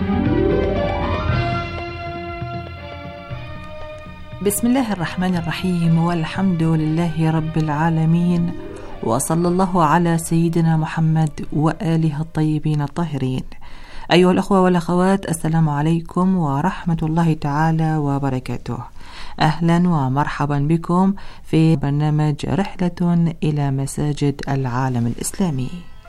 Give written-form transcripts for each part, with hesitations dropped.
بسم الله الرحمن الرحيم، والحمد لله رب العالمين، وصلى الله على سيدنا محمد وآله الطيبين الطاهرين. أيها الأخوة والأخوات، السلام عليكم ورحمة الله تعالى وبركاته. أهلا ومرحبا بكم في برنامج رحلة إلى مساجد العالم الإسلامي.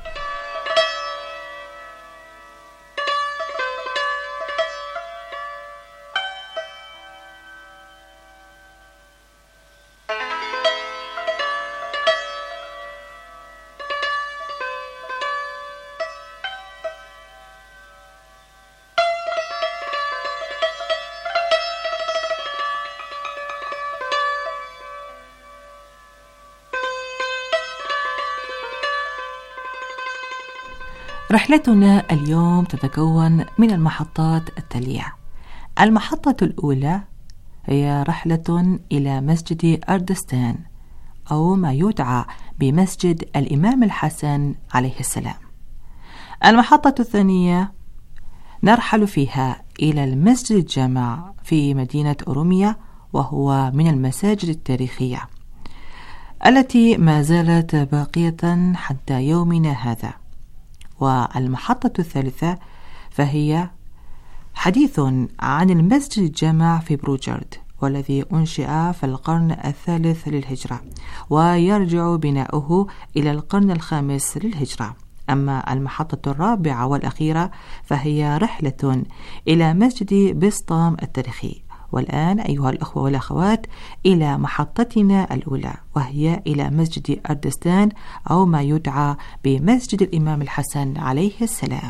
رحلتنا اليوم تتكون من المحطات التالية. المحطة الأولى هي رحلة إلى مسجد أردستان، أو ما يدعى بمسجد الإمام الحسن عليه السلام. المحطة الثانية نرحل فيها إلى المسجد الجامع في مدينة أوروميا، وهو من المساجد التاريخية التي ما زالت باقية حتى يومنا هذا. والمحطة الثالثة فهي حديث عن المسجد الجامع في بروجرد، والذي أنشئ في القرن الثالث للهجرة، ويرجع بناؤه إلى القرن الخامس للهجرة. أما المحطة الرابعة والأخيرة فهي رحلة إلى مسجد بسطام التاريخي. والآن أيها الأخوة والأخوات إلى محطتنا الأولى، وهي إلى مسجد أردستان، أو ما يدعى بمسجد الإمام الحسن عليه السلام.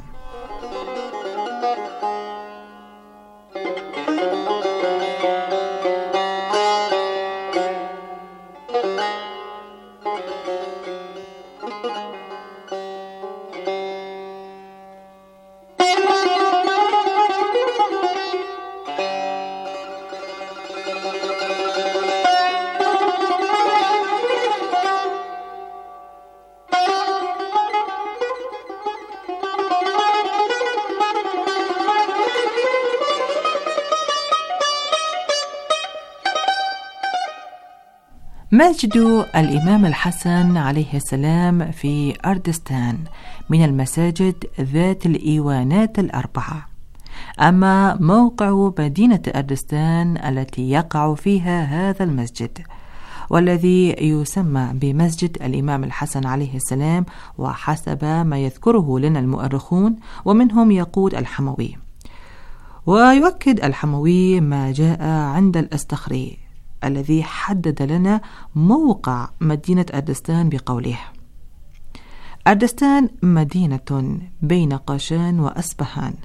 مسجد الإمام الحسن عليه السلام في أردستان من المساجد ذات الإيوانات الأربعة. أما موقع مدينة أردستان التي يقع فيها هذا المسجد، والذي يسمى بمسجد الإمام الحسن عليه السلام، وحسب ما يذكره لنا المؤرخون، ومنهم يقول الحموي. ويؤكد الحموي ما جاء عند الأستخري الذي حدد لنا موقع مدينة أردستان بقوله: أردستان مدينة بين قاشان وأسبهان،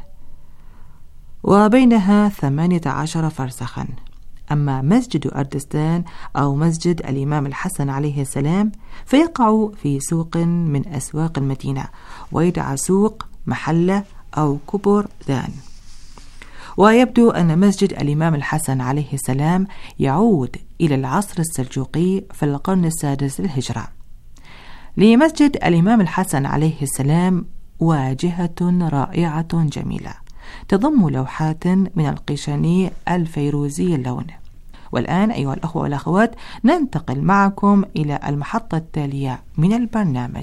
وبينها 18 فرسخا. أما مسجد أردستان أو مسجد الإمام الحسن عليه السلام فيقع في سوق من أسواق المدينة، ويدعى سوق محلة أو كبر دان. ويبدو أن مسجد الإمام الحسن عليه السلام يعود إلى العصر السلجوقي في القرن السادس للهجرة. لمسجد الإمام الحسن عليه السلام واجهة رائعة جميلة تضم لوحات من القيشاني الفيروزي اللون. والآن أيها الأخوة والأخوات ننتقل معكم إلى المحطة التالية من البرنامج.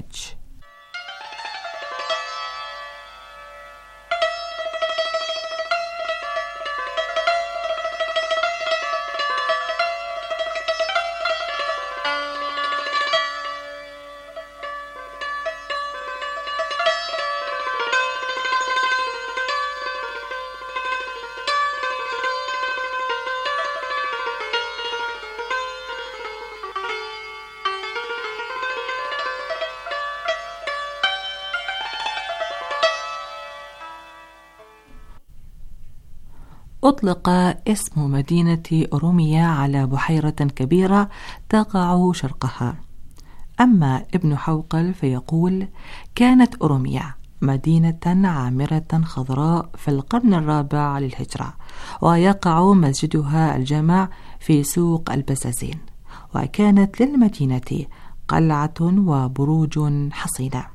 أطلق اسم مدينة أوروميا على بحيرة كبيرة تقع شرقها. أما ابن حوقل فيقول: كانت أوروميا مدينة عامرة خضراء في القرن الرابع للهجرة، ويقع مسجدها الجامع في سوق البزازين، وكانت للمدينة قلعة وبروج حصينة.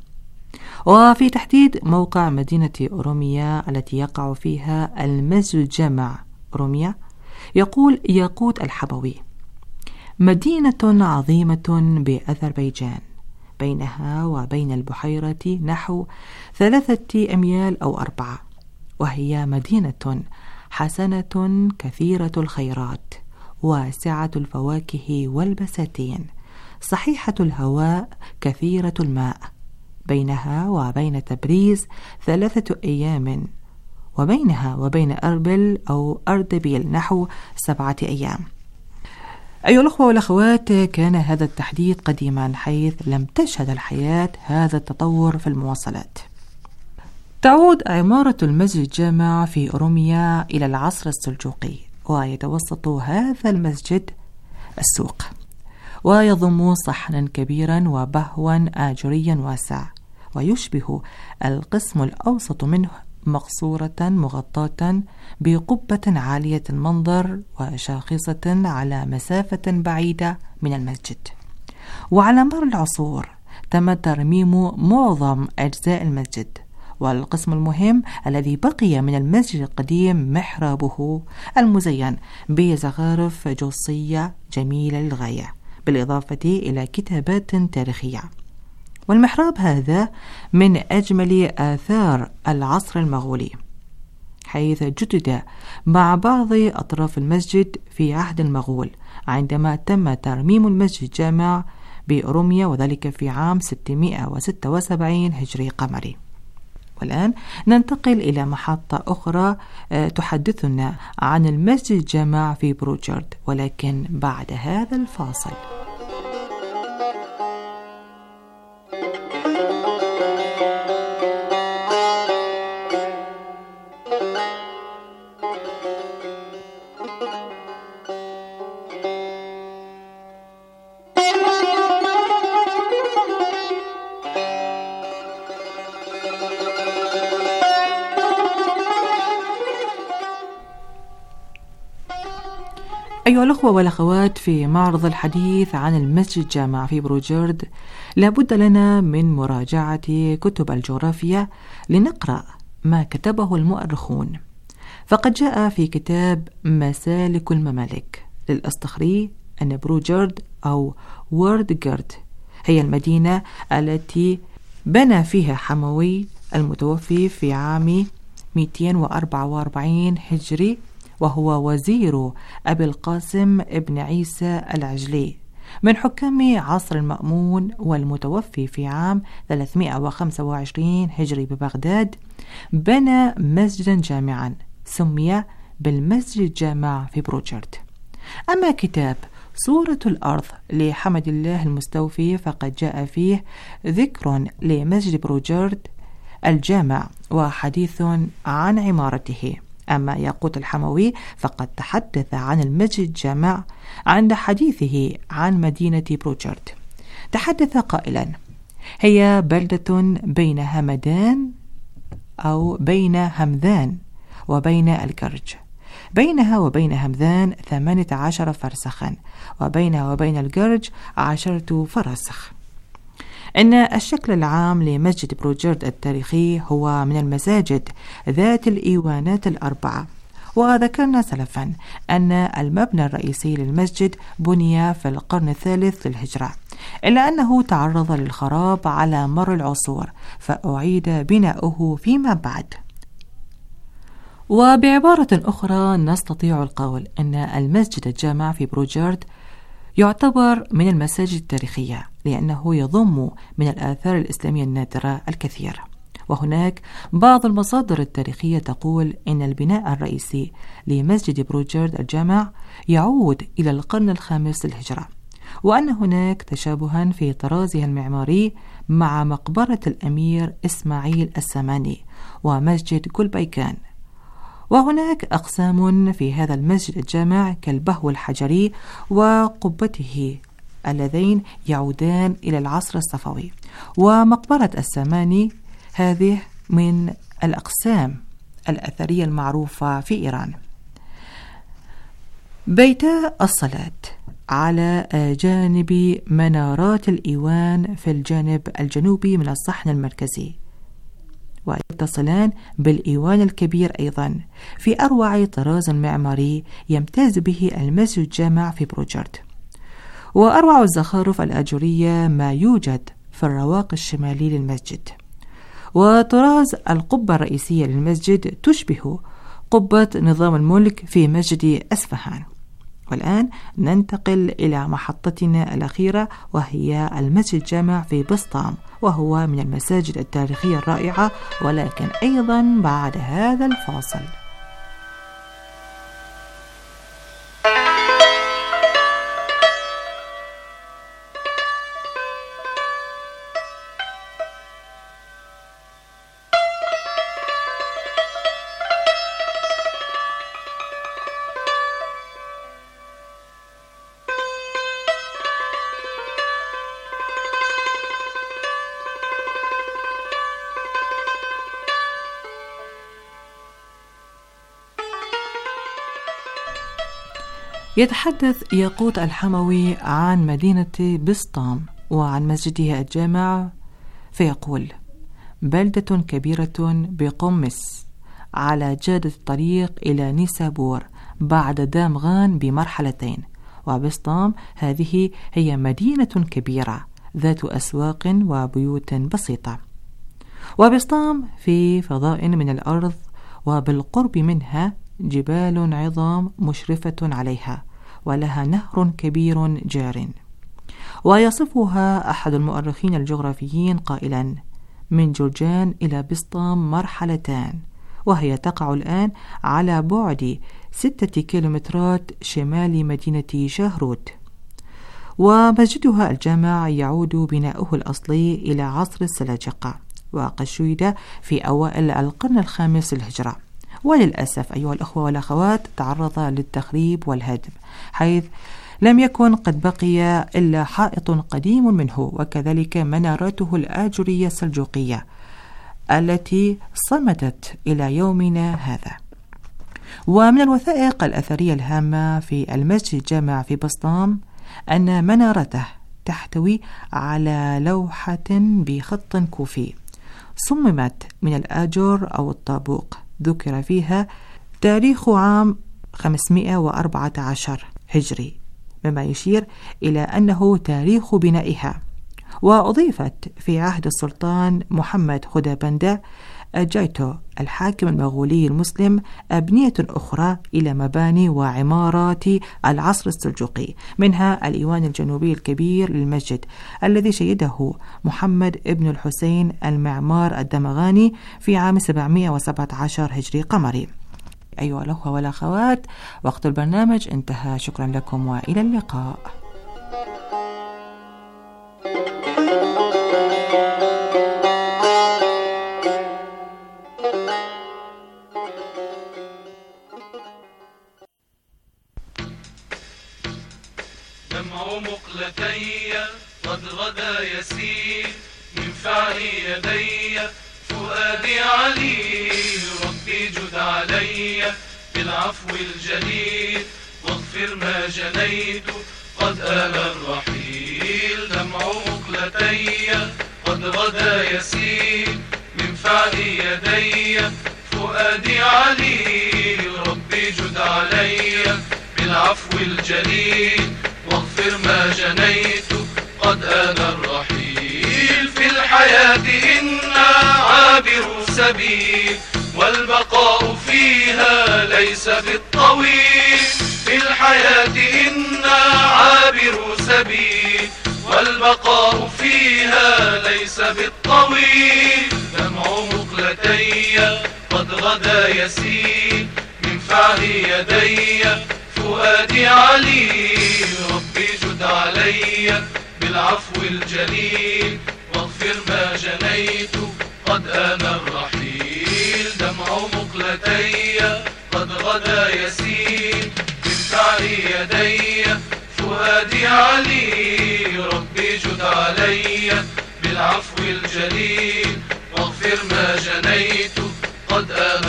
وفي تحديد موقع مدينة أوروميا التي يقع فيها المسجد الجامع أوروميا، يقول ياقوت الحبوي: مدينة عظيمة بأذربيجان، بينها وبين البحيرة نحو 3 أميال أو 4، وهي مدينة حسنة كثيرة الخيرات، واسعة الفواكه والبساتين، صحيحة الهواء، كثيرة الماء، بينها وبين تبريز 3 أيام، وبينها وبين أربل أو أردبيل نحو 7 أيام. أيها الأخوة والأخوات، كان هذا التحديد قديما، حيث لم تشهد الحياة هذا التطور في المواصلات. تعود عمارة المسجد الجامع في أوروميا إلى العصر السلجوقي، ويتوسط هذا المسجد السوق، ويضم صحنا كبيرا وبهوا آجريا واسع، ويشبه القسم الأوسط منه مقصورة مغطاة بقبة عالية المنظر وشاخصة على مسافة بعيدة من المسجد. وعلى مر العصور تم ترميم معظم أجزاء المسجد، والقسم المهم الذي بقي من المسجد القديم محرابه المزين بزخارف جصية جميلة للغاية، بالإضافة إلى كتابات تاريخية. والمحراب هذا من أجمل آثار العصر المغولي، حيث جدد مع بعض أطراف المسجد في عهد المغول عندما تم ترميم المسجد الجامع بأوروميا، وذلك في عام 676 هجري قمري. والآن ننتقل إلى محطة أخرى تحدثنا عن المسجد الجامع في بروجرد، ولكن بعد هذا الفاصل. أيها الأخوة والأخوات، في معرض الحديث عن المسجد الجامع في بروجرد لابد لنا من مراجعة كتب الجغرافيا لنقرأ ما كتبه المؤرخون. فقد جاء في كتاب مسالك الممالك للأصطخري أن بروجرد أو وردجرد هي المدينة التي بنى فيها حموي المتوفي في عام 244 هجري، وهو وزير أبي القاسم ابن عيسى العجلي من حكام عصر المأمون، والمتوفي في عام 325 هجري ببغداد. بنى مسجدا جامعا سمي بالمسجد الجامع في بروجرد. أما كتاب صورة الأرض لحمد الله المستوفي فقد جاء فيه ذكر لمسجد بروجرد الجامع وحديث عن عمارته. أما ياقوت الحموي فقد تحدث عن المسجد الجامع عند حديثه عن مدينة بروجرد. تحدث قائلا: هي بلدة بين همدان أو بين همذان وبين الجرج، بينها وبين همذان 18 فرسخا، وبينها وبين الجرج 10 فرسخ. إن الشكل العام لمسجد بروجرد التاريخي هو من المساجد ذات الإيوانات ال4. وذكرنا سلفا أن المبنى الرئيسي للمسجد بني في القرن الثالث للهجرة، إلا أنه تعرض للخراب على مر العصور فأعيد بناؤه فيما بعد. وبعبارة أخرى نستطيع القول أن المسجد الجامع في بروجرد يعتبر من المساجد التاريخية، لأنه يضم من الآثار الإسلامية النادرة الكثير. وهناك بعض المصادر التاريخية تقول إن البناء الرئيسي لمسجد بروجرد الجامع يعود إلى القرن الخامس للهجرة، وأن هناك تشابها في طرازها المعماري مع مقبرة الأمير إسماعيل السماني ومسجد جلبيكان. وهناك أقسام في هذا المسجد الجامع كالبهو الحجري وقبته اللذين يعودان إلى العصر الصفوي، ومقبرة السماني هذه من الأقسام الأثرية المعروفة في إيران. بيتا الصلاة على جانب منارات الإيوان في الجانب الجنوبي من الصحن المركزي، ويتصلان بالإيوان الكبير أيضا في أروع طراز معماري يمتاز به المسجد الجامع في بروجرد. وأروع الزخارف الآجورية ما يوجد في الرواق الشمالي للمسجد. وطراز القبة الرئيسية للمسجد تشبه قبة نظام الملك في مسجد أسفهان. والآن ننتقل إلى محطتنا الأخيرة، وهي المسجد الجامع في بسطام، وهو من المساجد التاريخية الرائعة، ولكن أيضا بعد هذا الفاصل. يتحدث ياقوت الحموي عن مدينة بسطام وعن مسجدها الجامع فيقول: بلدة كبيرة بقمص على جادة الطريق إلى نيسابور بعد دامغان بمرحلتين. وبسطام هذه هي مدينة كبيرة ذات أسواق وبيوت بسيطة. وبسطام في فضاء من الأرض، وبالقرب منها جبال عظام مشرفة عليها، ولها نهر كبير جار. ويصفها أحد المؤرخين الجغرافيين قائلا: من جرجان إلى بسطام مرحلتان، وهي تقع الآن على بعد 6 كيلومترات شمال مدينة شهروت. ومسجدها الجامع يعود بناؤه الأصلي إلى عصر السلاجقة، وقد شيد في أوائل القرن الخامس الهجرة. وللأسف أيها الأخوة والأخوات تعرض للتخريب والهدم، حيث لم يكن قد بقي إلا حائط قديم منه، وكذلك مناراته الآجرية السلجوقية التي صمدت إلى يومنا هذا. ومن الوثائق الأثرية الهامة في المسجد الجامع في بسطام أن منارته تحتوي على لوحة بخط كوفي صممت من الآجر أو الطابوق، ذكر فيها تاريخ عام 514 هجري، مما يشير إلى أنه تاريخ بنائها. وأضيفت في عهد السلطان محمد خدابندة الجايتو الحاكم المغولي المسلم أبنية أخرى إلى مباني وعمارات العصر السلجوقي، منها الإيوان الجنوبي الكبير للمسجد الذي شيده محمد ابن الحسين المعمار الدمغاني في عام 717 هجري قمري. أيها الأخوة والأخوات، وقت البرنامج انتهى. شكرا لكم وإلى اللقاء. دمع مقلتي قد غدا يسيل من فعل يدي فؤادي عليل. ربي جد علي بالعفو الجليل واغفر ما جنيت قد آل الرحيل. دمع مقلتي قد غدا يسيل من فعل يدي فؤادي عليل. ربي جد علي بالعفو الجليل واغفر ما جنيت قد آن الرحيل. في الحياة إنا عابر سبيل والبقاء فيها ليس بالطويل. في الحياة إنا عابر سبيل والبقاء فيها ليس بالطويل. دمع مقلتي قد غدا يسيل من فعل يدي فؤادي عليل. ربي جد علي بالعفو الجليل واغفر ما جنيت قد آن الرحيل. دمع مقلتي قد غدا يسيل من فعل يدي فؤادي عليل. ربي جد علي بالعفو الجليل واغفر ما جنيت قد آن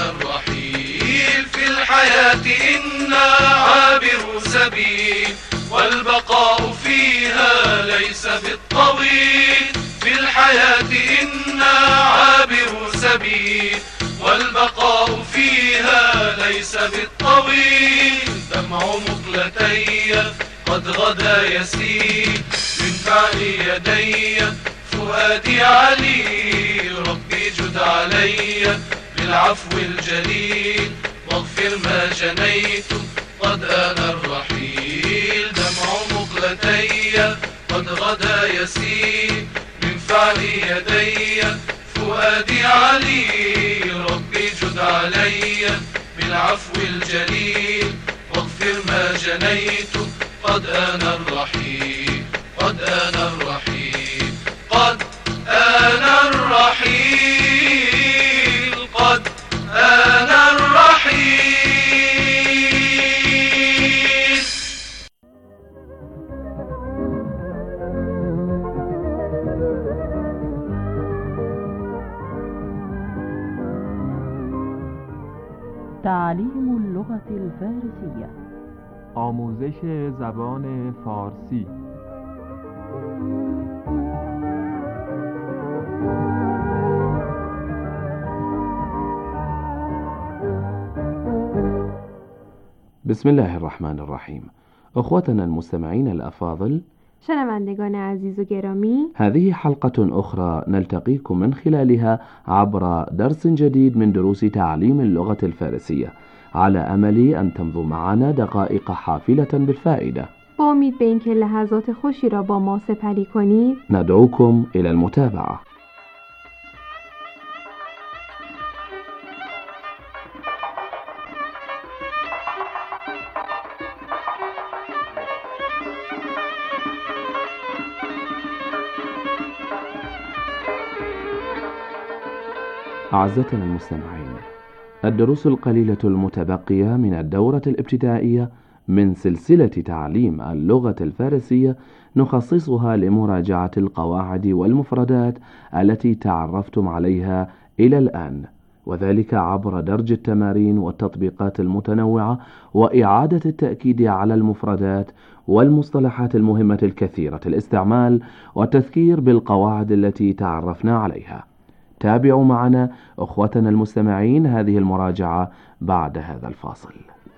الرحيل. في الحياة إنا عابر سبيل والبقاء أنا عابر سبيل، والبقاء فيها ليس بالطويل. دمع مقلتي قد غدا يسيل، من فعل يدي فؤادي عليل. ربي جد علي بالعفو الجليل، واغفر ما جنيت قد آن الرحيل. دمع مقلتي قد غدا يسيل، من فعل يدي فؤادي عليل. ربي جد علي بالعفو الجليل، واغفر ما جنيت قد آن الرحيل. قد آن الرحيل، قد آن الرحيل، قد آن الرحيل. تعليم اللغة الفارسية. آموزش زبان فارسی. بسم الله الرحمن الرحيم. أخوتنا المستمعين الأفاضل، شنوندگان عزیز و گرامی، هذه حلقة أخرى نلتقيكم من خلالها عبر درس جديد من دروس تعليم اللغة الفارسية، على أمل أن تمضوا معنا دقائق حافلة بالفائدة. با امید به اینکه لحظات خوشی را با ما سپری کنید، ندعوكم إلى المتابعة. أعزتنا المستمعين، الدروس القليلة المتبقية من الدورة الابتدائية من سلسلة تعليم اللغة الفارسية نخصصها لمراجعة القواعد والمفردات التي تعرفتم عليها إلى الآن، وذلك عبر درج التمارين والتطبيقات المتنوعة وإعادة التأكيد على المفردات والمصطلحات المهمة الكثيرة الاستعمال والتذكير بالقواعد التي تعرفنا عليها. تابعوا معنا أخوتنا المستمعين هذه المراجعة بعد هذا الفاصل.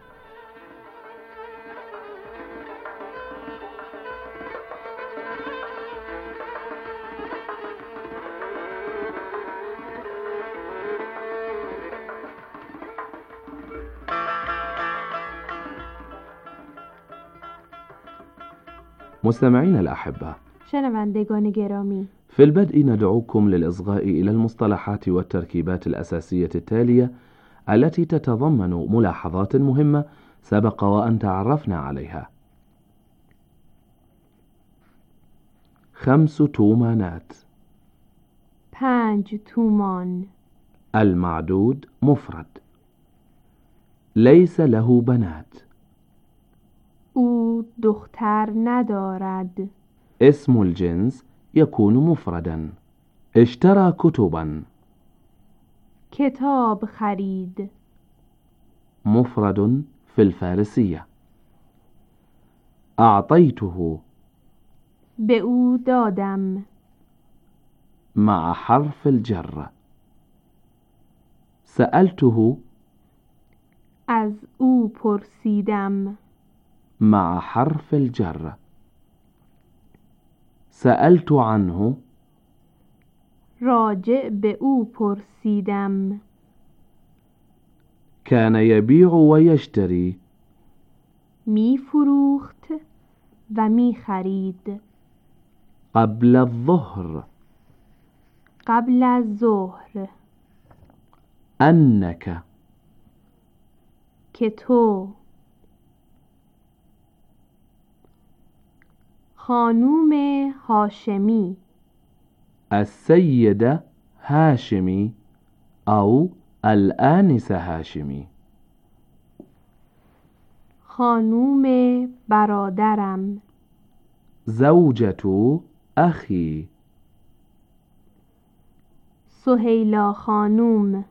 مستمعين الأحبة، شنوندگان گرامی، في البدء ندعوكم للإصغاء إلى المصطلحات والتركيبات الأساسية التالية التي تتضمن ملاحظات مهمة سبق وأن تعرفنا عليها. 5 تومانات. 5 تومان. المعدود مفرد. ليس له بنات. او دختر ندارد. اسم الجنس يكون مفردا. اشترى كتبا. کتاب خرید. مفرد في الفارسية. أعطيته. به او دادم. مع حرف الجر. سألته. از او پرسیدم. مع حرف الجر. سألت عنه. راجع به او پرسیدم. كان يبيع ويشتري. می فروخت و می خرید. قبل الظهر. قبل از ظهر. أنك. که تو. خانوم هاشمی. السيدة هاشمي أو الآنسة هاشمي. خانوم برادرم. زوجة أخي. سهیلا خانوم.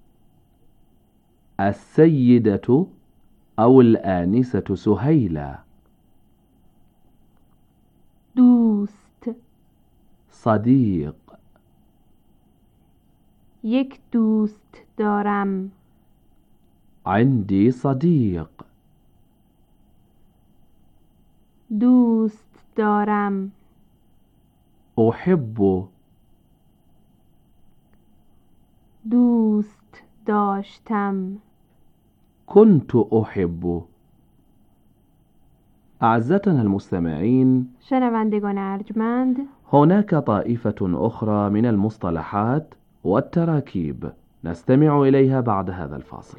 السيدة أو الآنسة سهيلة. دوست. صديق. یک دوست دارم. عندي صديق. دوست دارم. أحب. دوست داشتم. كنت أحب. أعزتنا المستمعين، شنوندگان ارجمند، هناك طائفة أخرى من المصطلحات والتراكيب نستمع إليها بعد هذا الفاصل.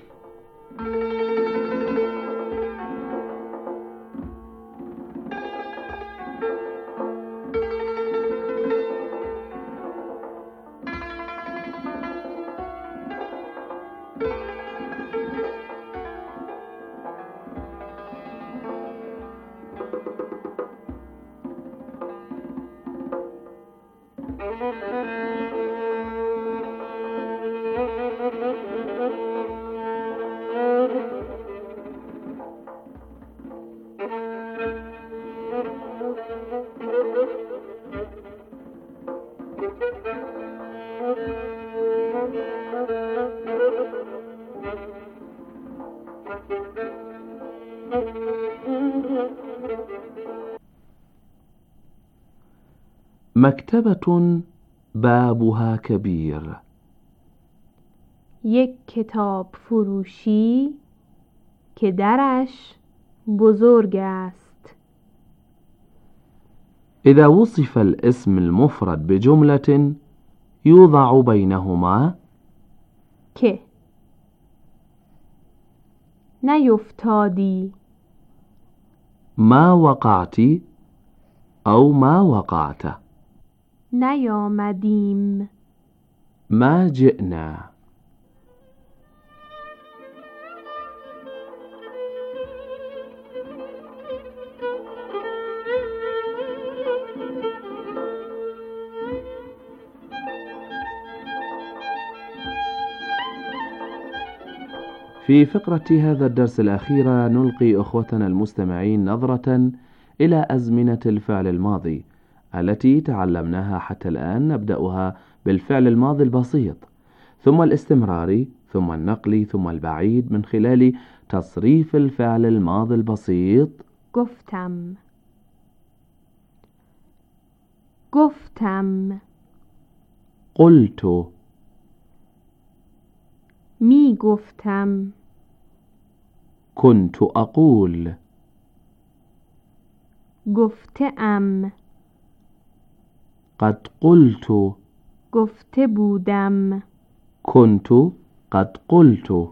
مكتبة بابها كبير. یک کتاب فروشی که درش بزرگ است. إذا وصف الاسم المفرد بجملة يوضع بينهما که نیفتادی، ما وقعت أو ما وقعت. نیامدیم، ما جئنا. في فقرة هذا الدرس الأخيرة نلقي أخوتنا المستمعين نظرة إلى أزمنة الفعل الماضي التي تعلمناها حتى الآن. نبدأها بالفعل الماضي البسيط، ثم الاستمراري، ثم النقلي، ثم البعيد، من خلال تصريف الفعل الماضي البسيط. گفتم، گفتم، قلت، می گفتم، كنت أقول، گفته ام، قد قلت، گفته بودم، كنت قد قلت.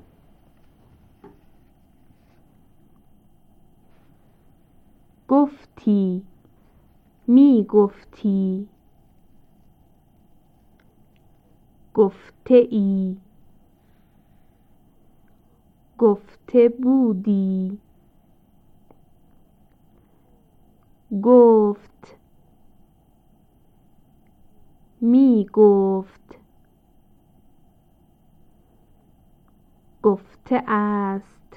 گفتی، می گفتی، گفته ای، گفته بودی، گفت، می گفت، گفته است،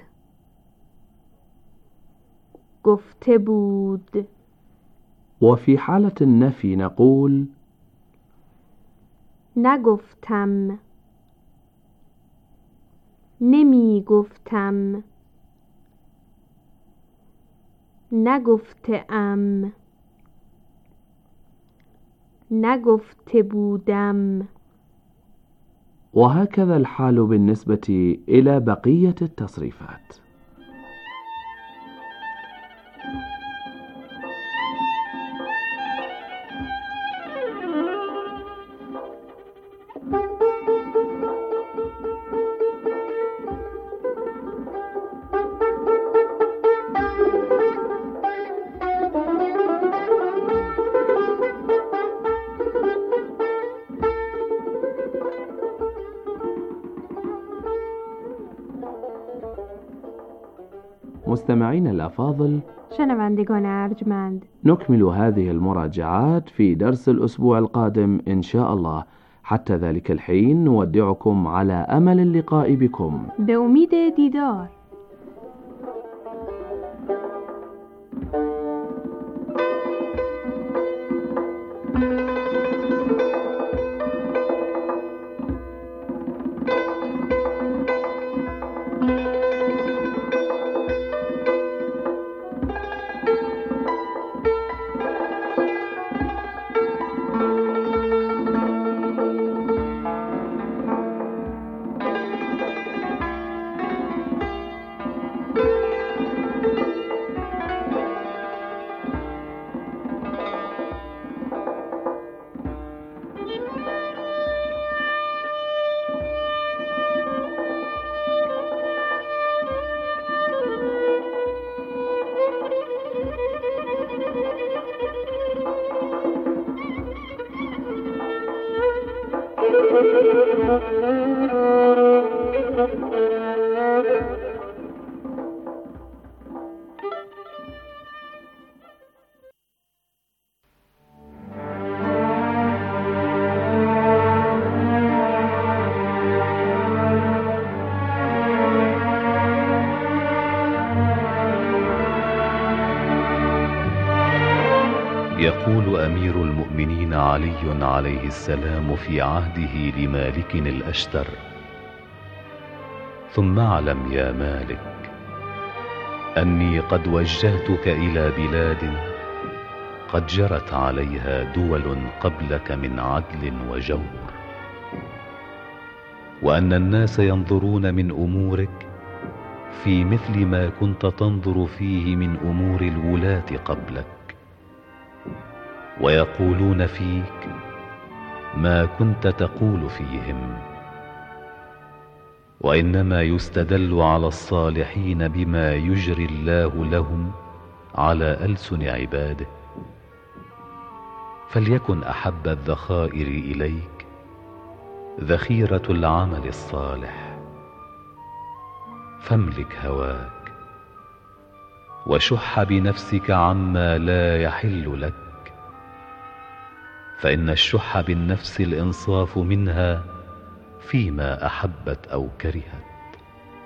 گفته بود. وفي حالة النفي نقول نگفتم، نمی گفتم، نگفته ام، نگفته بودم. وهكذا الحال بالنسبة إلى بقية التصريفات. مستمعين الأفاضل، شنوندگان ارجمند، نكمل هذه المراجعات في درس الأسبوع القادم إن شاء الله. حتى ذلك الحين نودعكم على أمل اللقاء بكم. به امید دیدار. يقول أمير المؤمنين علي عليه السلام في عهده لمالك الأشتر: ثم اعلم يا مالك أني قد وجهتك إلى بلاد قد جرت عليها دول قبلك من عدل وجور، وأن الناس ينظرون من أمورك في مثل ما كنت تنظر فيه من أمور الولاة قبلك، ويقولون فيك ما كنت تقول فيهم، وإنما يستدل على الصالحين بما يجري الله لهم على ألسن عباده. فليكن أحب الذخائر إليك ذخيرة العمل الصالح، فاملك هواك وشح بنفسك عما لا يحل لك، فإن الشح بالنفس الإنصاف منها فيما أحبت أو كرهت.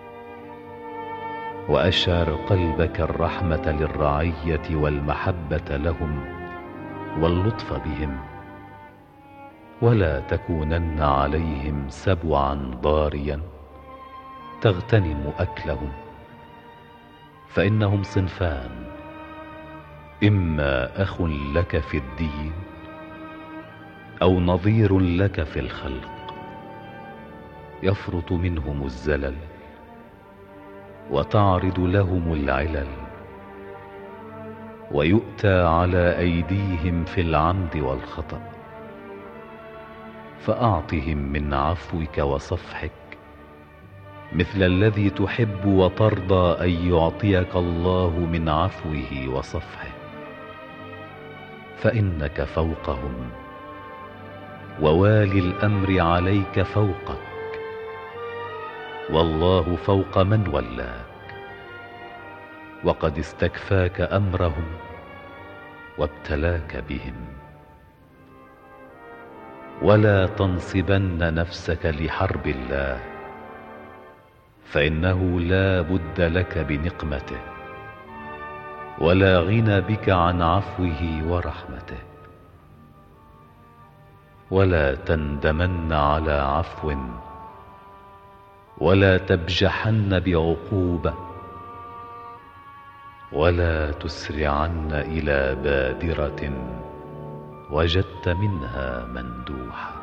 وأشعر قلبك الرحمة للرعية والمحبة لهم واللطف بهم، ولا تكونن عليهم سبعا ضاريا تغتنم أكلهم، فإنهم صنفان: إما أخ لك في الدين أو نظير لك في الخلق، يفرط منهم الزلل وتعرض لهم العلل، ويؤتى على أيديهم في العمد والخطأ، فأعطهم من عفوك وصفحك مثل الذي تحب وترضى أن يعطيك الله من عفوه وصفحه، فإنك فوقهم، ووالي الأمر عليك فوقك، والله فوق من ولاك، وقد استكفاك أمرهم وابتلاك بهم. ولا تنصبن نفسك لحرب الله، فإنه لا بد لك بنقمته، ولا غنى بك عن عفوه ورحمته. ولا تندمن على عفو، ولا تبجحن بعقوبة، ولا تسرعن إلى بادرة وجدت منها مندوحة.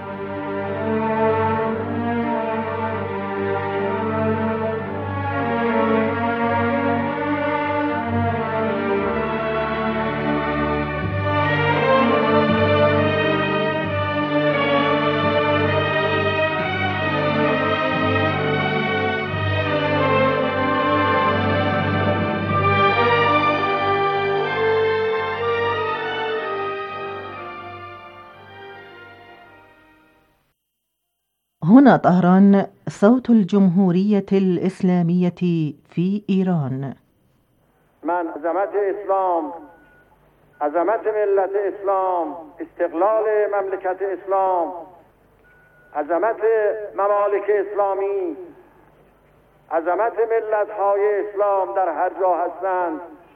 هنا طهران، صوت الجمهورية الإسلامية في إيران. من عظمت اسلام، عظمت ملت اسلام، استقلال مملکت اسلام، عظمت ممالک اسلامی، عظمت ملت‌های اسلام در هر جا هستند،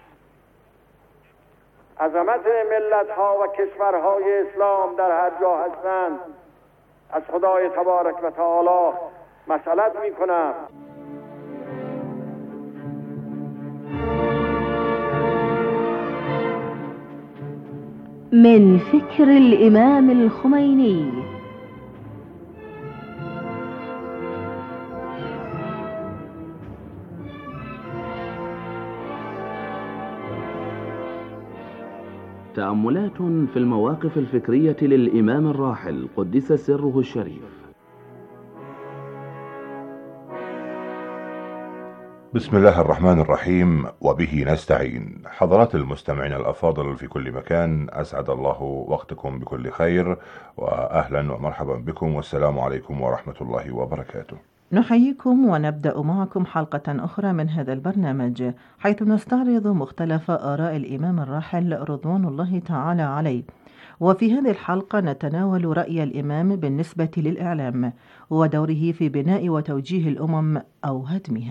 عظمت ملت‌ها و کشورهای اسلام در هر جا هستند، از خدای تبارک و تعالی مسئلت میکنم. من فكر الإمام الخميني. تأملات في المواقف الفكرية للإمام الراحل قدس سره الشريف. بسم الله الرحمن الرحيم، وبه نستعين. حضرات المستمعين الأفاضل في كل مكان، أسعد الله وقتكم بكل خير، وأهلا ومرحبا بكم، والسلام عليكم ورحمة الله وبركاته. نحييكم ونبدأ معكم حلقة أخرى من هذا البرنامج، حيث نستعرض مختلف آراء الإمام الراحل رضوان الله تعالى عليه. وفي هذه الحلقة نتناول رأي الإمام بالنسبة للإعلام ودوره في بناء وتوجيه الأمم أو هدمها.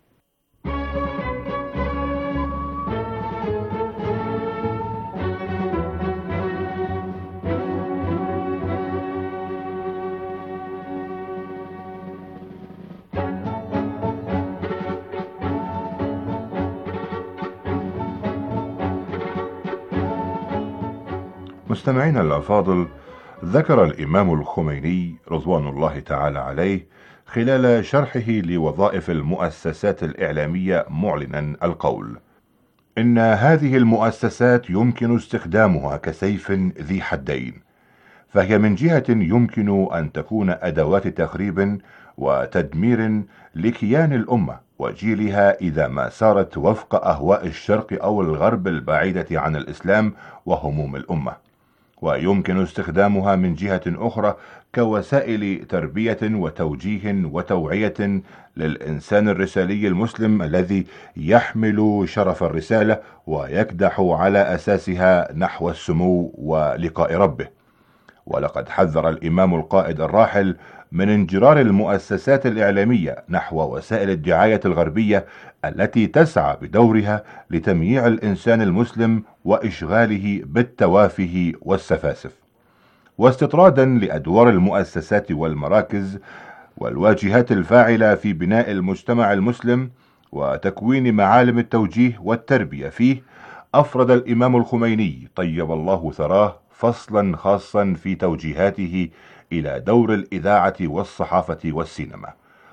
مستمعينا الأفاضل، ذكر الإمام الخميني رضوان الله تعالى عليه خلال شرحه لوظائف المؤسسات الإعلامية معلنا القول: إن هذه المؤسسات يمكن استخدامها كسيف ذي حدين، فهي من جهة يمكن أن تكون أدوات تخريب وتدمير لكيان الأمة وجيلها إذا ما سارت وفق أهواء الشرق أو الغرب البعيدة عن الإسلام وهموم الأمة، ويمكن استخدامها من جهة أخرى كوسائل تربية وتوجيه وتوعية للإنسان الرسالي المسلم الذي يحمل شرف الرسالة ويكدح على أساسها نحو السمو ولقاء ربه. ولقد حذر الإمام القائد الراحل من انجرار المؤسسات الإعلامية نحو وسائل الدعاية الغربية التي تسعى بدورها لتمييع الإنسان المسلم وإشغاله بالتوافه والسفاسف، واستطرادا لأدوار المؤسسات والمراكز والواجهات الفاعلة في بناء المجتمع المسلم وتكوين معالم التوجيه والتربية فيه. أفرد الإمام الخميني طيب الله ثراه فصلا خاصا في توجيهاته إلى دور الإذاعة والصحافة والسينما.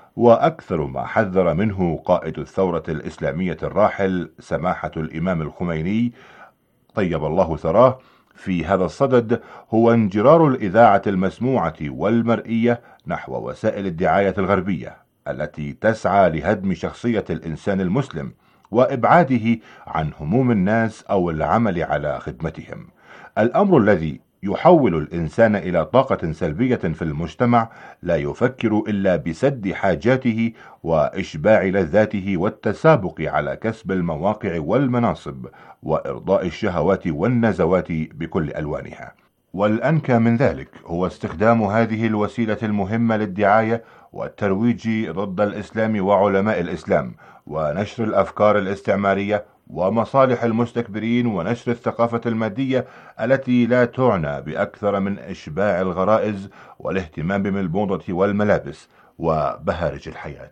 وأكثر ما حذر منه قائد الثورة الإسلامية الراحل سماحة الإمام الخميني طيب الله ثراه في هذا الصدد هو انجرار الإذاعة المسموعة والمرئية نحو وسائل الدعاية الغربية التي تسعى لهدم شخصية الإنسان المسلم وإبعاده عن هموم الناس أو العمل على خدمتهم، الأمر الذي يحول الإنسان إلى طاقة سلبية في المجتمع لا يفكر إلا بسد حاجاته وإشباع لذاته والتسابق على كسب المواقع والمناصب وإرضاء الشهوات والنزوات بكل ألوانها. والأنكى من ذلك هو استخدام هذه الوسيلة المهمة للدعاية والترويج ضد الإسلام وعلماء الإسلام ونشر الأفكار الاستعمارية ومصالح المستكبرين ونشر الثقافة المادية التي لا تعنى بأكثر من إشباع الغرائز والاهتمام بالموضة والملابس وبهارج الحياة.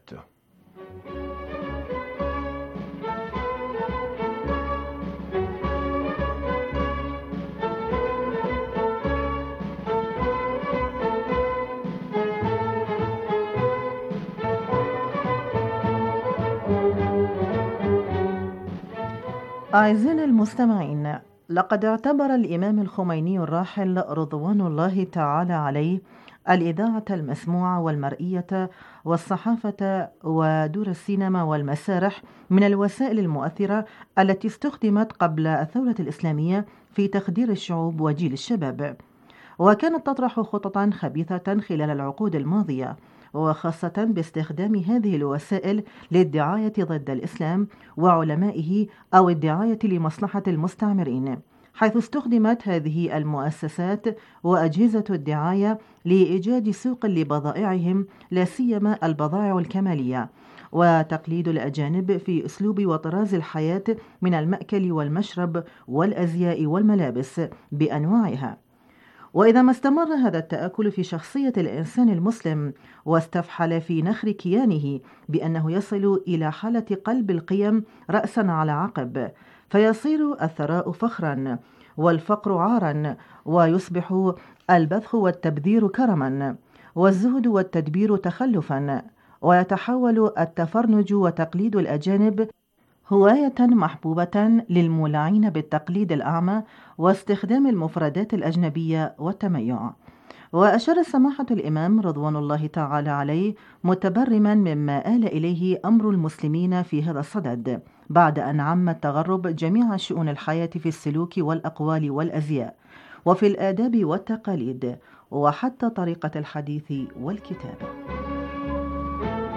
أعزائنا المستمعين، لقد اعتبر الإمام الخميني الراحل رضوان الله تعالى عليه الإذاعة المسموعة والمرئية والصحافة ودور السينما والمسارح من الوسائل المؤثرة التي استخدمت قبل الثورة الإسلامية في تخدير الشعوب وجيل الشباب، وكانت تطرح خططا خبيثة خلال العقود الماضية، وخاصة باستخدام هذه الوسائل للدعاية ضد الإسلام وعلمائه أو الدعاية لمصلحة المستعمرين، حيث استخدمت هذه المؤسسات وأجهزة الدعاية لإيجاد سوق لبضائعهم، لا سيما البضائع الكمالية، وتقليد الأجانب في أسلوب وطراز الحياة من المأكل والمشرب والأزياء والملابس بأنواعها. وإذا ما استمر هذا التآكل في شخصية الإنسان المسلم واستفحل في نخر كيانه بأنه يصل إلى حالة قلب القيم رأسا على عقب، فيصير الثراء فخرا والفقر عارا، ويصبح البذخ والتبذير كرما، والزهد والتدبير تخلفا، ويتحول التفرنج وتقليد الأجانب هواية محبوبة للمولعين بالتقليد الأعمى واستخدام المفردات الأجنبية والتميع. وأشار سماحة الإمام رضوان الله تعالى عليه متبرما مما آل إليه أمر المسلمين في هذا الصدد بعد أن عم التغرب جميع شؤون الحياة في السلوك والأقوال والأزياء وفي الآداب والتقاليد وحتى طريقة الحديث والكتابة.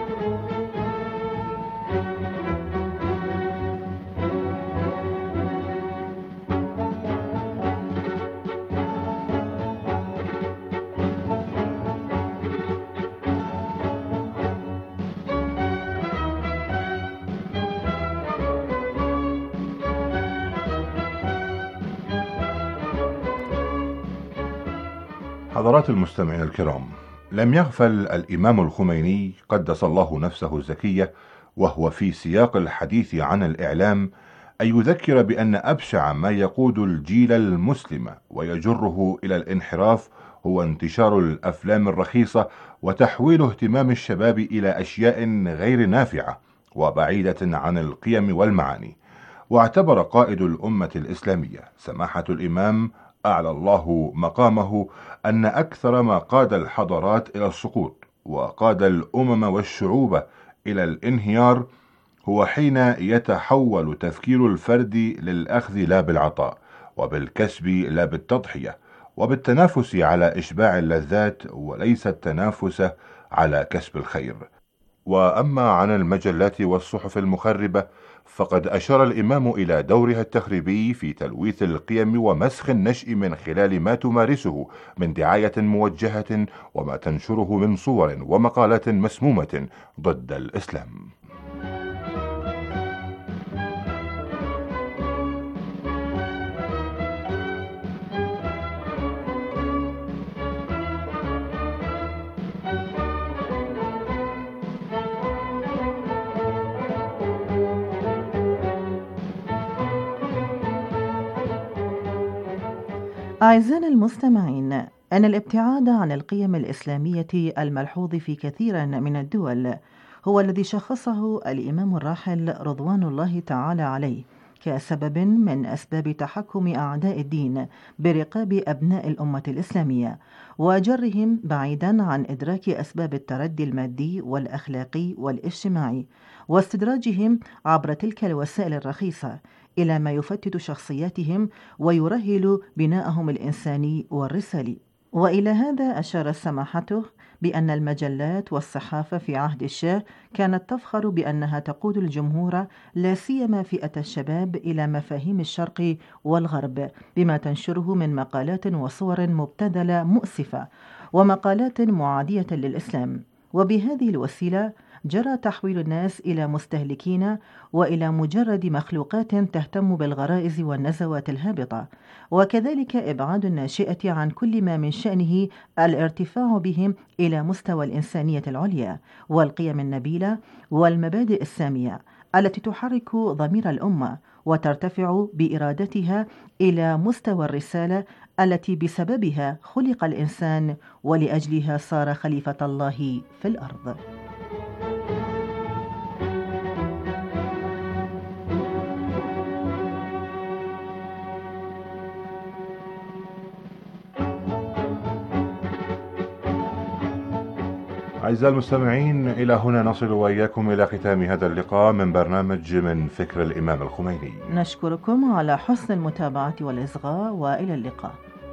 حضرات المستمعين الكرام، لم يغفل الإمام الخميني قدس الله نفسه الزكية وهو في سياق الحديث عن الإعلام أن يذكر بأن أبشع ما يقود الجيل المسلم ويجره إلى الانحراف هو انتشار الأفلام الرخيصة وتحويل اهتمام الشباب إلى أشياء غير نافعة وبعيدة عن القيم والمعاني. واعتبر قائد الأمة الإسلامية سماحة الإمام أعلى الله مقامه أن أكثر ما قاد الحضارات إلى السقوط وقاد الأمم والشعوب إلى الانهيار هو حين يتحول تفكير الفرد للأخذ لا بالعطاء، وبالكسب لا بالتضحية، وبالتنافس على إشباع اللذات وليس التنافس على كسب الخير. وأما عن المجلات والصحف المخربة فقد أشار الإمام إلى دورها التخريبي في تلويث القيم ومسخ النشء من خلال ما تمارسه من دعاية موجهة وما تنشره من صور ومقالات مسمومة ضد الإسلام. أعزائنا المستمعين، أن الابتعاد عن القيم الإسلامية الملحوظ في كثير من الدول هو الذي شخصه الإمام الراحل رضوان الله تعالى عليه كسبب من أسباب تحكم أعداء الدين برقاب أبناء الأمة الإسلامية وجرهم بعيدا عن إدراك أسباب التردي المادي والأخلاقي والاجتماعي واستدراجهم عبر تلك الوسائل الرخيصة إلى ما يفتت شخصياتهم ويرهل بناءهم الإنساني والرسالي. وإلى هذا أشار سماحته بأن المجلات والصحافة في عهد الشاه كانت تفخر بأنها تقود الجمهور لا سيما فئة الشباب إلى مفاهيم الشرق والغرب بما تنشره من مقالات وصور مبتذلة مؤسفة ومقالات معادية للإسلام، وبهذه الوسيلة جرى تحويل الناس إلى مستهلكين وإلى مجرد مخلوقات تهتم بالغرائز والنزوات الهابطة، وكذلك إبعاد الناشئة عن كل ما من شأنه الارتفاع بهم إلى مستوى الإنسانية العليا والقيم النبيلة والمبادئ السامية التي تحرك ضمير الأمة وترتفع بإرادتها إلى مستوى الرسالة التي بسببها خلق الإنسان ولأجلها صار خليفة الله في الأرض. أعزائي المستمعين، إلى هنا نصل وإياكم إلى ختام هذا اللقاء من برنامج من فكر الإمام الخميني. نشكركم على حسن المتابعة والإصغاء، وإلى اللقاء.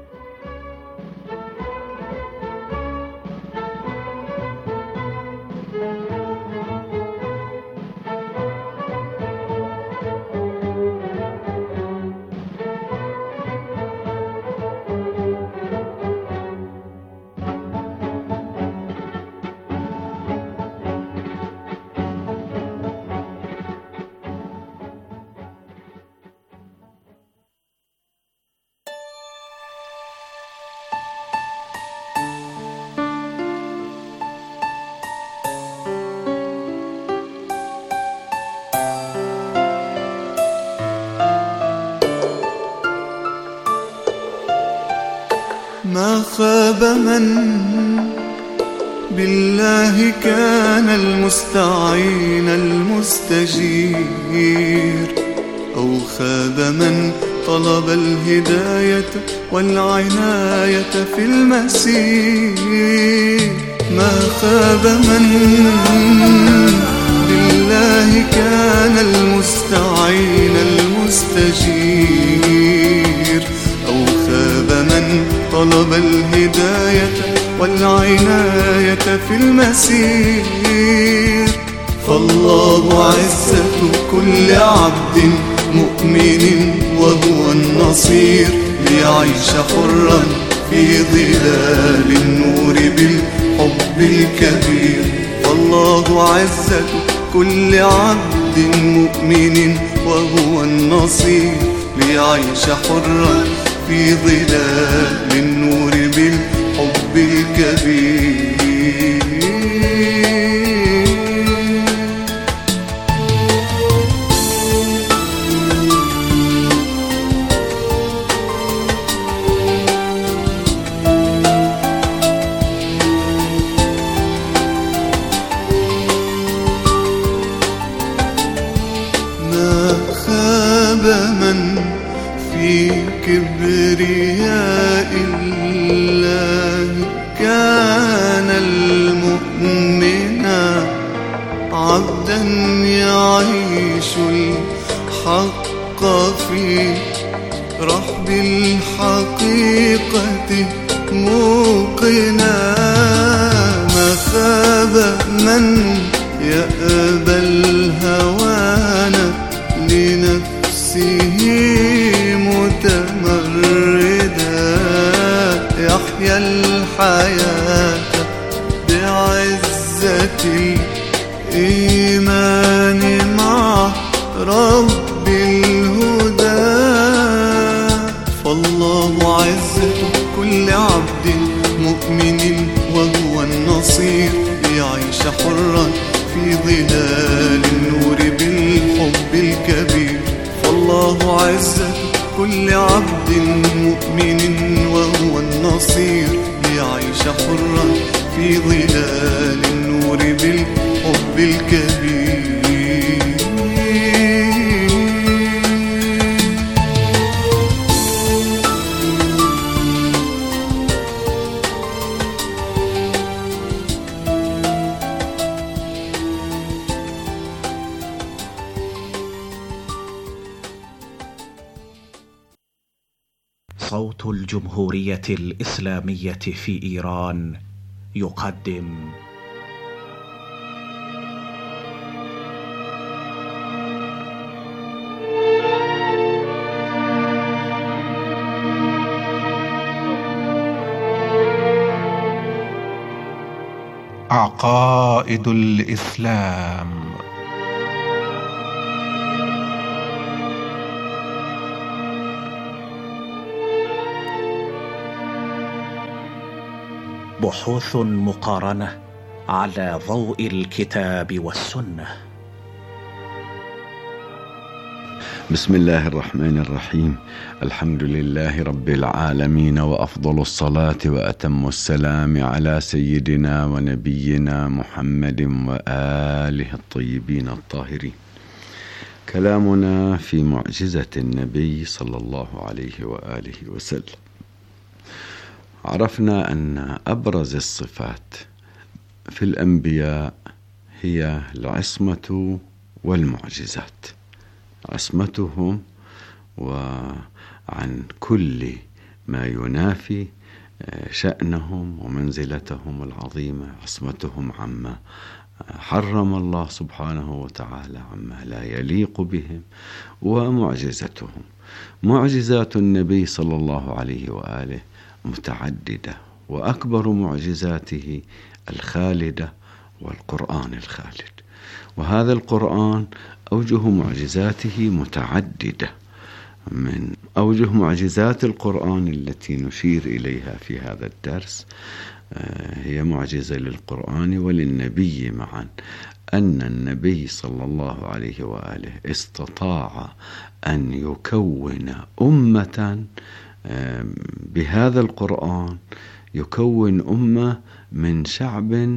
ما خاب من بالله كان المستعين المستجير، أو خاب من طلب الهداية والعناية في المسير. ما خاب من بالله كان المستعين المستجير، أو خاب من طلب الهداية والعناية في المسير. فالله عزة كل عبد مؤمن وهو النصير، ليعيش حرا في ظلال النور بالحب الكبير. فالله عزة كل عبد مؤمن وهو النصير، ليعيش حرا في ظلال النور بالحب الكبير. كبرياء الله كان المؤمنا عبدا يعيش الحق في رحب الحقيقة موقنا. ما خاب من يأبى الهوان لنفسه متمردا يحيا الحياة بعزة الإيمان مع رب الهدى. فالله عزة كل عبد مؤمن وهو النصير ليعيش حرا في ظلال النور بالحب الكبير. فالله عزة كل عبد مؤمن وهو النصير ليعيش حرا في ظلال النور بالحب الكبير. صوت الجمهورية الإسلامية في إيران يقدم عقائد الإسلام. بحوث مقارنة على ضوء الكتاب والسنة. بسم الله الرحمن الرحيم. الحمد لله رب العالمين، وأفضل الصلاة وأتم السلام على سيدنا ونبينا محمد وآله الطيبين الطاهرين. كلامنا في معجزة النبي صلى الله عليه وآله وسلم. عرفنا أن أبرز الصفات في الأنبياء هي العصمة والمعجزات، عصمتهم وعن كل ما ينافي شأنهم ومنزلتهم العظيمة، عصمتهم عما حرم الله سبحانه وتعالى، عما لا يليق بهم، ومعجزتهم. معجزات النبي صلى الله عليه وآله متعددة، وأكبر معجزاته الخالدة والقرآن الخالد. وهذا القرآن أوجه معجزاته متعددة. من أوجه معجزات القرآن التي نشير إليها في هذا الدرس هي معجزة للقرآن وللنبي معا، أن النبي صلى الله عليه وآله استطاع أن يكون أمة بهذا القرآن، يكون أمة من شعب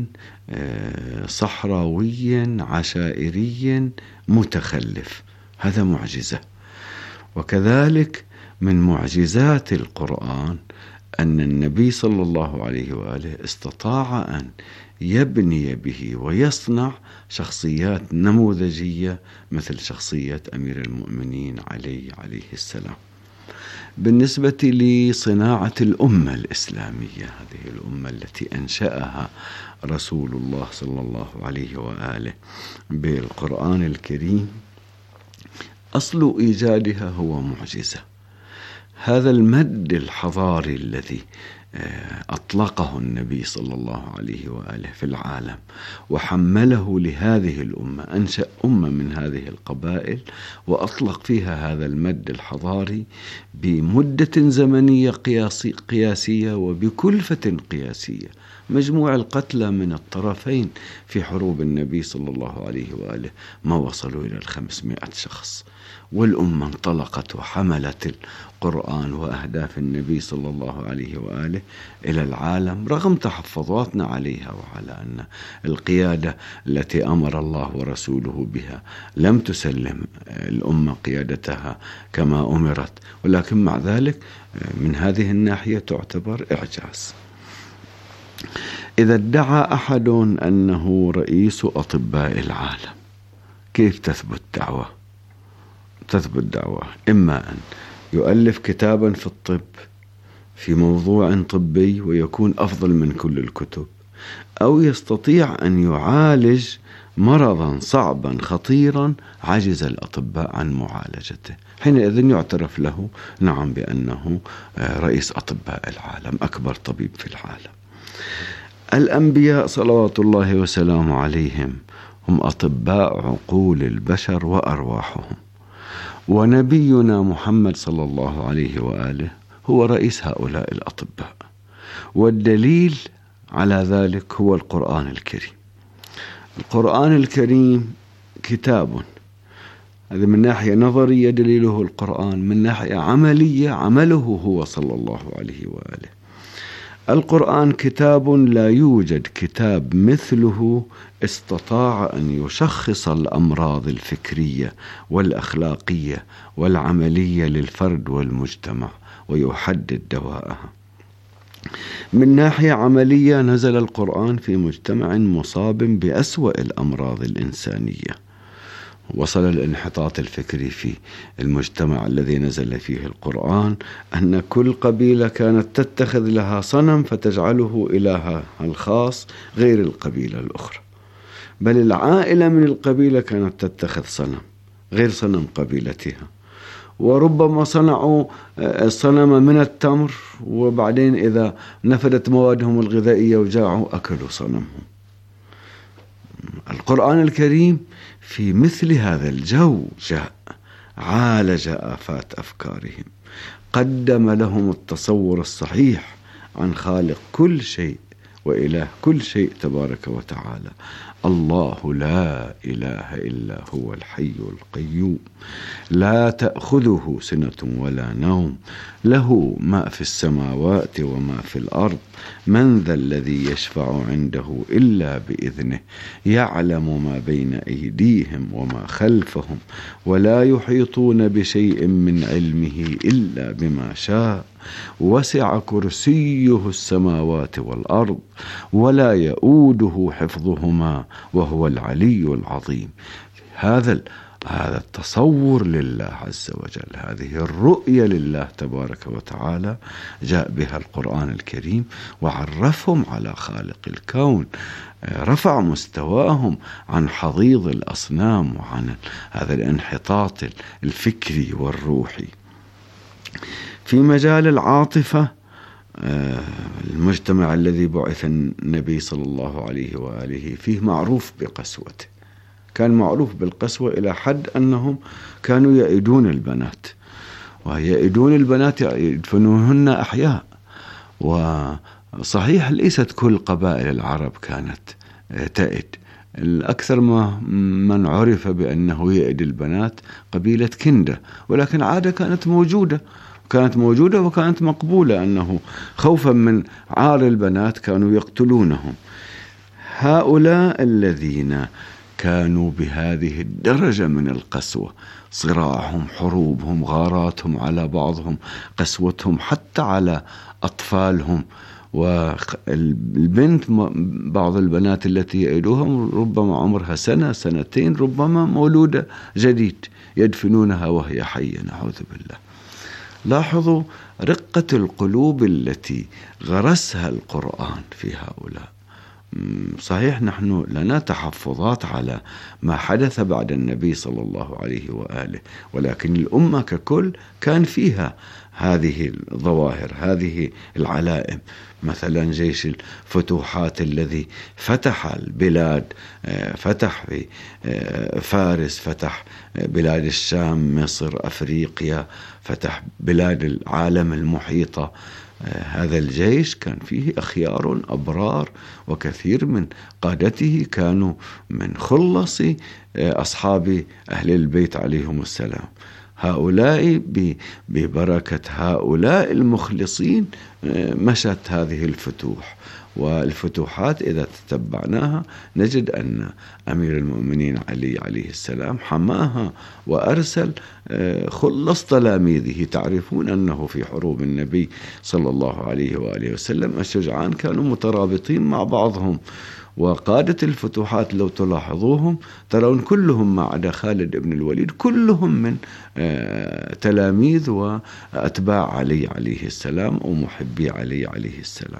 صحراوي عشائري متخلف. هذا معجزة. وكذلك من معجزات القرآن أن النبي صلى الله عليه وآله استطاع أن يبني به ويصنع شخصيات نموذجية مثل شخصية أمير المؤمنين علي عليه السلام. بالنسبة لصناعة الأمة الإسلامية، هذه الأمة التي أنشأها رسول الله صلى الله عليه وآله بالقرآن الكريم، أصل إيجادها هو معجزة. هذا المد الحضاري الذي أطلقه النبي صلى الله عليه وآله في العالم وحمله لهذه الأمة، أنشأ أمة من هذه القبائل وأطلق فيها هذا المد الحضاري بمدة زمنية قياسية وبكلفة قياسية. مجموع القتلى من الطرفين في حروب النبي صلى الله عليه وآله ما وصلوا إلى 500 شخص، والأمة انطلقت وحملت القرآن وأهداف النبي صلى الله عليه وآله إلى العالم رغم تحفظاتنا عليها وعلى أن القيادة التي أمر الله ورسوله بها لم تسلم الأمة قيادتها كما أمرت، ولكن مع ذلك من هذه الناحية تعتبر إعجاز. إذا ادعى أحد أنه رئيس أطباء العالم، كيف تثبت دعوة؟ تثبت دعوة إما أن يؤلف كتابا في الطب في موضوع طبي ويكون أفضل من كل الكتب، أو يستطيع أن يعالج مرضا صعبا خطيرا عجز الأطباء عن معالجته، حينئذ يعترف له نعم بأنه رئيس أطباء العالم، أكبر طبيب في العالم. الأنبياء صلوات الله وسلامه عليهم هم أطباء عقول البشر وأرواحهم، ونبينا محمد صلى الله عليه وآله هو رئيس هؤلاء الأطباء، والدليل على ذلك هو القرآن الكريم. القرآن الكريم كتاب، هذا من ناحية نظرية دليله القرآن، من ناحية عملية عمله هو صلى الله عليه وآله. القرآن كتاب لا يوجد كتاب مثله استطاع أن يشخص الأمراض الفكرية والأخلاقية والعملية للفرد والمجتمع ويحدد دواءها. من ناحية عملية نزل القرآن في مجتمع مصاب بأسوأ الأمراض الإنسانية، وصل الانحطاط الفكري في المجتمع الذي نزل فيه القرآن أن كل قبيلة كانت تتخذ لها صنم فتجعله إلهها الخاص غير القبيلة الأخرى، بل العائلة من القبيلة كانت تتخذ صنم غير صنم قبيلتها، وربما صنعوا الصنم من التمر وبعدين إذا نفدت موادهم الغذائية وجاعوا أكلوا صنمهم. القرآن الكريم في مثل هذا الجو جاء عالج آفات أفكارهم، قدم لهم التصور الصحيح عن خالق كل شيء وإله كل شيء تبارك وتعالى. الله لا إله إلا هو الحي القيوم لا تأخذه سنة ولا نوم له ما في السماوات وما في الأرض من ذا الذي يشفع عنده إلا بإذنه يعلم ما بين أيديهم وما خلفهم ولا يحيطون بشيء من علمه إلا بما شاء وسع كرسيه السماوات والأرض ولا يؤوده حفظهما وهو العلي العظيم. هذا التصور لله عز وجل، هذه الرؤية لله تبارك وتعالى جاء بها القرآن الكريم وعرفهم على خالق الكون، رفع مستواهم عن حضيض الأصنام وعن هذا الانحطاط الفكري والروحي. في مجال العاطفة، المجتمع الذي بعث النبي صلى الله عليه وآله فيه معروف بقسوته، كان معروف بالقسوة إلى حد أنهم كانوا يئدون البنات، ويئدون البنات يدفنوهن أحياء. وصحيح ليست كل قبائل العرب كانت تئد، الأكثر من عرف بأنه يئد البنات قبيلة كندة، ولكن عادة كانت موجودة وكانت مقبولة، أنه خوفا من عار البنات كانوا يقتلونهم. هؤلاء الذين كانوا بهذه الدرجة من القسوة، صراعهم، حروبهم، غاراتهم على بعضهم، قسوتهم حتى على أطفالهم، والبنت بعض البنات التي يئدوهم ربما عمرها سنة سنتين، ربما مولودة جديد، يدفنونها وهي حية نعوذ بالله. لاحظوا رقة القلوب التي غرسها القرآن في هؤلاء. صحيح نحن لنا تحفظات على ما حدث بعد النبي صلى الله عليه وآله، ولكن الأمة ككل كان فيها هذه الظواهر، هذه العلائم. مثلا جيش الفتوحات الذي فتح البلاد، فتح في فارس، فتح بلاد الشام، مصر، أفريقيا، فتح بلاد العالم المحيطة. هذا الجيش كان فيه أخيار أبرار، وكثير من قادته كانوا من خلص أصحاب أهل البيت عليهم السلام. هؤلاء ببركة هؤلاء المخلصين مشت هذه الفتوح. والفتوحات إذا تتبعناها نجد أن أمير المؤمنين علي عليه السلام حماها وأرسل خلص تلاميذه. تعرفون أنه في حروب النبي صلى الله عليه وآله وسلم الشجعان كانوا مترابطين مع بعضهم، وقادة الفتوحات لو تلاحظوهم ترون كلهم ما عدا خالد بن الوليد كلهم من تلاميذ وأتباع علي عليه السلام ومحبي علي عليه السلام.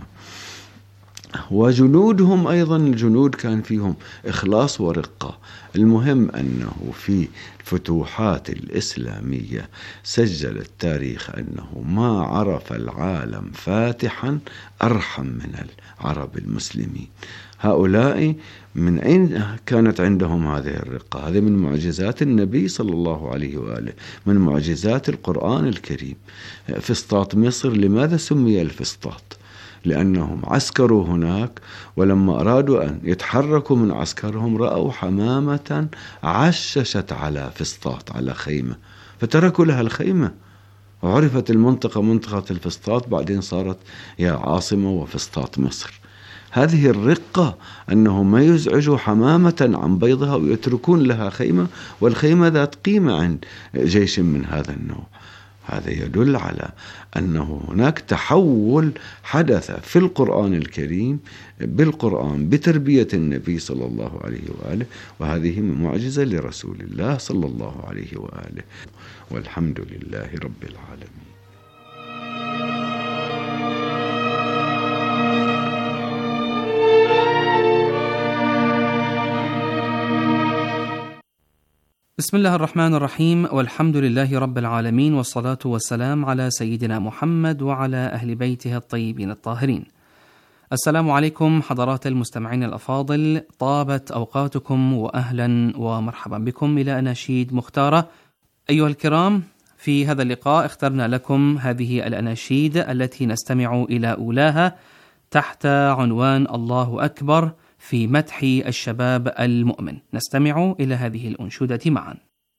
وجنودهم أيضا الجنود كان فيهم إخلاص ورقة. المهم أنه في الفتوحات الإسلامية سجل التاريخ أنه ما عرف العالم فاتحا أرحم من العرب المسلمين. هؤلاء من أين كانت عندهم هذه الرقة؟ هذه من معجزات النبي صلى الله عليه وآله، من معجزات القرآن الكريم. فسطاط مصر لماذا سمي الفسطاط؟ لأنهم عسكروا هناك، ولما أرادوا أن يتحركوا من عسكرهم رأوا حمامة عششت على فسطاط، على خيمة، فتركوا لها الخيمة، وعرفت المنطقة منطقة الفسطاط، بعدين صارت هي عاصمة وفسطاط مصر. هذه الرقة أنه ما يزعجوا حمامة عن بيضها ويتركون لها خيمة، والخيمة ذات قيمة عند جيش من هذا النوع. هذا يدل على أنه هناك تحول حدث في القرآن الكريم بالقرآن بتربية النبي صلى الله عليه وآله، وهذه معجزة لرسول الله صلى الله عليه وآله، والحمد لله رب العالمين. بسم الله الرحمن الرحيم، والحمد لله رب العالمين، والصلاة والسلام على سيدنا محمد وعلى أهل بيته الطيبين الطاهرين. السلام عليكم حضرات المستمعين الأفاضل، طابت أوقاتكم وأهلا ومرحبا بكم إلى أناشيد مختارة. أيها الكرام، في هذا اللقاء اخترنا لكم هذه الأناشيد التي نستمع إلى أولاها تحت عنوان الله أكبر في مدح الشباب المؤمن. نستمع إلى هذه الأنشودة معا.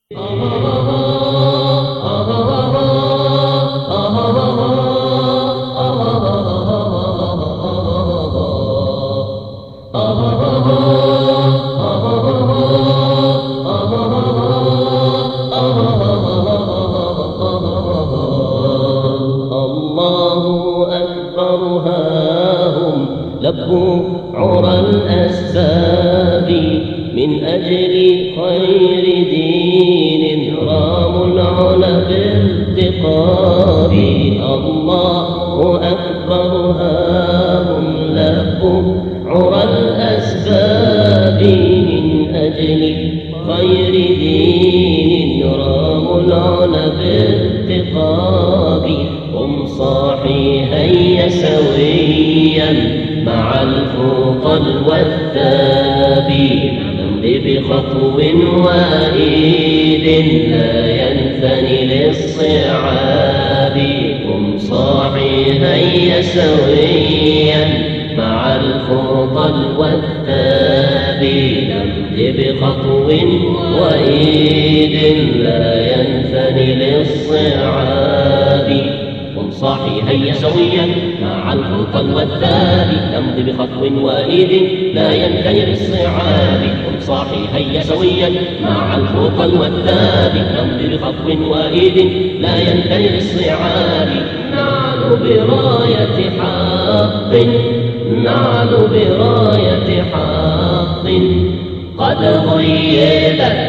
لبوا عرى الأسباب من أجل خير دين رام العلا بالتقاب. الله أكبر هاهم لبوا عرى الأسباب من أجل خير دين رام العلا بالتقاب. هم صاحي هيا سويا مع الفوطل والثابي، نمضي بخطو وإيد لا ينثني للصعاب. هم صاحي هيا سويا مع الفوطل والثابي، نمضي بخطو وإيد لا ينثني للصعاب. صاحي هيا سويا مع الفوطل والثابي، نمضي بخطو وإيد لا ينثني للصعاب. هم صاحي هيا سويا مع الفوطل والثابي، نمضي بخطو وإيد لا ينثني للصعاب. نعلو براية حق، نعلو براية حق قد غيبت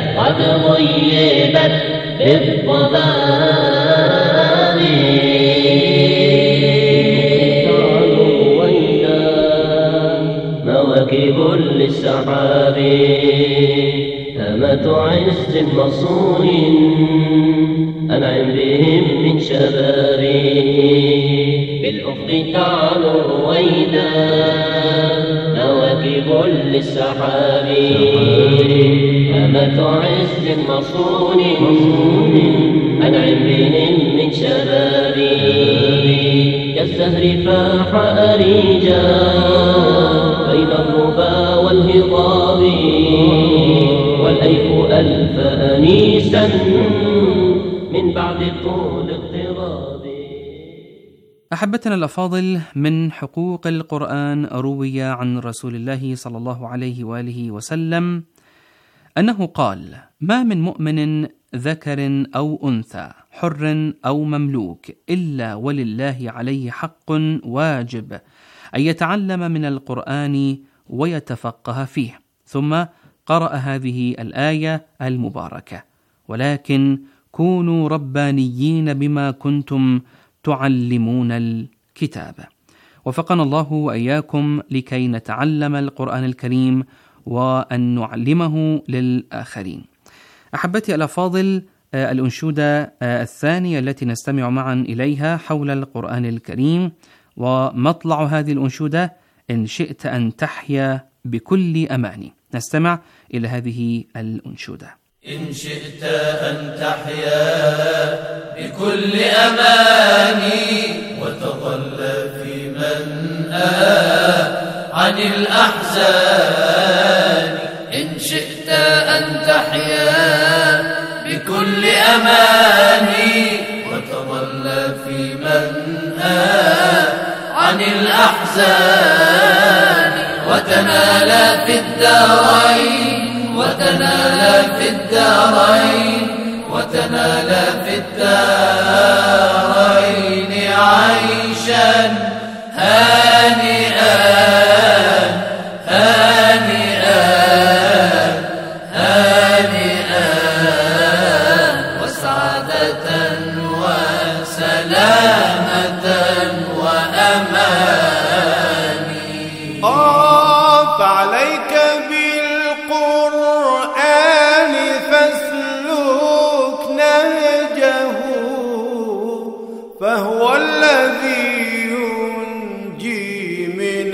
بالضباب. كواكب للسحاب هامة عز مصون أنعم بهم من شبابي بالأفق تعلو رويدا كواكب للسحاب هامة عز مصون أنعم بهم من شبابي كالزهر فاح أريجا بين الربا والهضاب والأيف ألف أنيسا من بعد طول اضطراب. أحبتنا الأفاضل، من حقوق القرآن روي عن رسول الله صلى الله عليه وآله وسلم أنه قال: ما من مؤمن ذكر أو أنثى حر أو مملوك إلا ولله عليه حق واجب أن يتعلم من القرآن ويتفقه فيه. ثم قرأ هذه الآية المباركة: ولكن كونوا ربانيين بما كنتم تعلمون الكتاب. وفقنا الله وإياكم لكي نتعلم القرآن الكريم وأن نعلمه للآخرين. أحبتي الأفاضل، الأنشودة الثانية التي نستمع معا إليها حول القرآن الكريم، ومطلع هذه الأنشودة: إن شئت أن تحيا بكل أماني. نستمع إلى هذه الأنشودة. إن شئت أن تحيا بكل أماني وتظل في منأى عن الأحزان. إن شئت أن تحيا بكل أماني وتظل في منأى عن الأحزان وتنال في الدارين وتنال في الدارين وتنال في الدارين عيشا هانئا هانئا هانئا وسعادة وسلامة وأمان. فعليك بالقرآن فاسلك نهجه فهو الذي ينجي من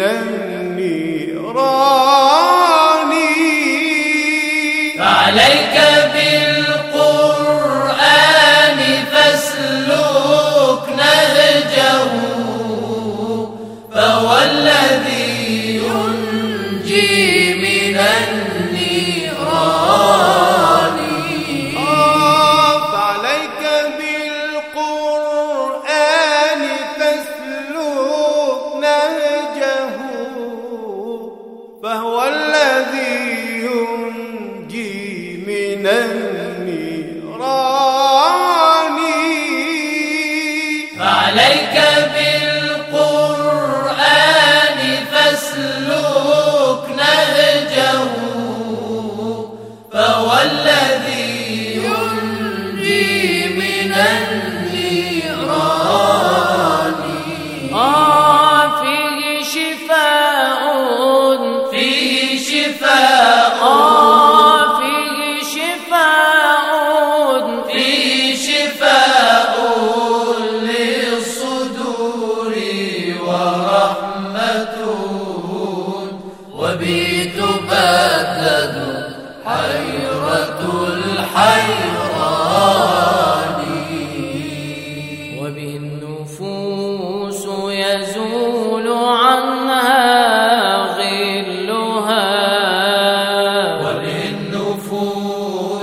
النيران. فعليك بالقرآن فاسلك نهجه فهو الذي ينجي من النيران. فعليك بالقرآن فاسلك نهجه فهو الذي ينجي من النيران.